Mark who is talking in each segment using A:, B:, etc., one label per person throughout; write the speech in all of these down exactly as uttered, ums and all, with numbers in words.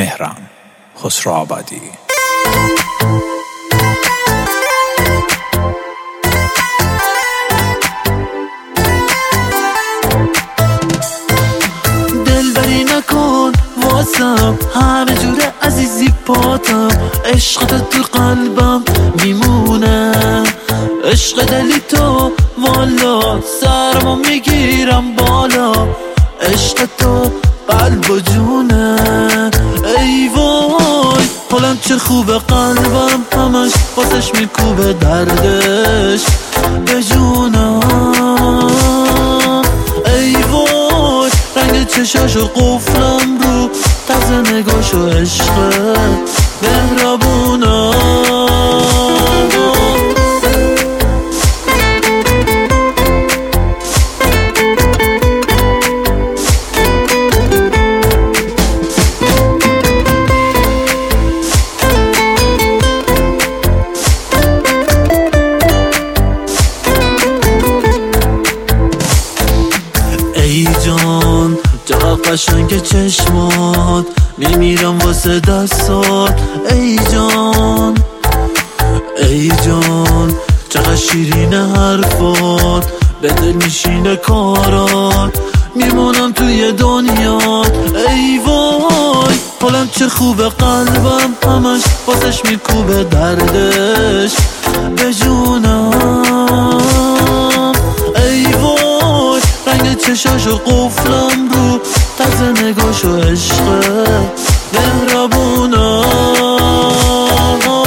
A: مهران خسروآبادی.
B: دلبری نکن واسم، همه جوره عزیزی پاتم، عشقت تو قلبم میمونه، عشق دلی تو والا سرمو میگیرم بالا، عشق تو قلب و جونه. ای وای حالم چه خوبه، قلبم همش واسش میکوبه، دردش به جونم. ای وای رنگ چشاشو قفلم رو تازه نگاشو، عشق مهربونم. ای جان چقدر قشنگ چشمات، میمیرم واسه دستات. ای جان ای جان چقدر شیرین حرفات، به دل میشینه کارات، میمونم توی دنیات. ای وای حالم چه خوبه، قلبم همش واسش میکوبه، دردش به جونم. ای وای رنگ چشاشو قفلم رو تازه نگاشو، عشق مهربونم.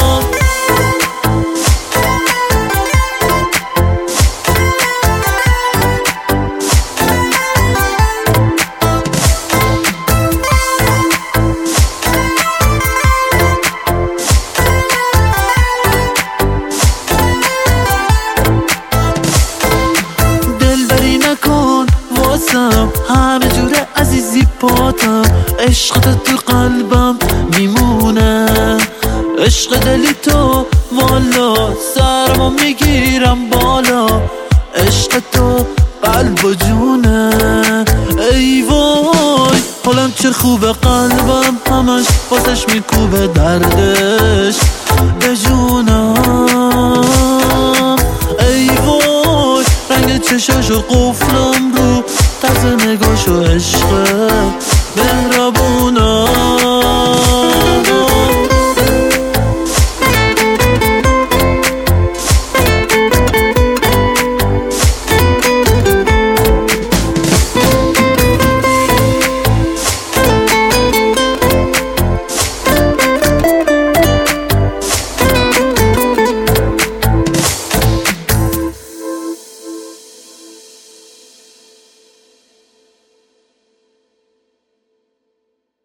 B: دلبری نکن واسم، همه جوره عزیزی پاتم، عشقت تو قلبم میمونه، عشق دلی تو والا سرمو میگیرم بالا، عشق تو قلب و جونه. ای وای حالم چه خوبه، قلبم همش واسش میکوبه، دردش به جونم. ای وای رنگ چشاشو قفلم رو تازه نگاشو، عشق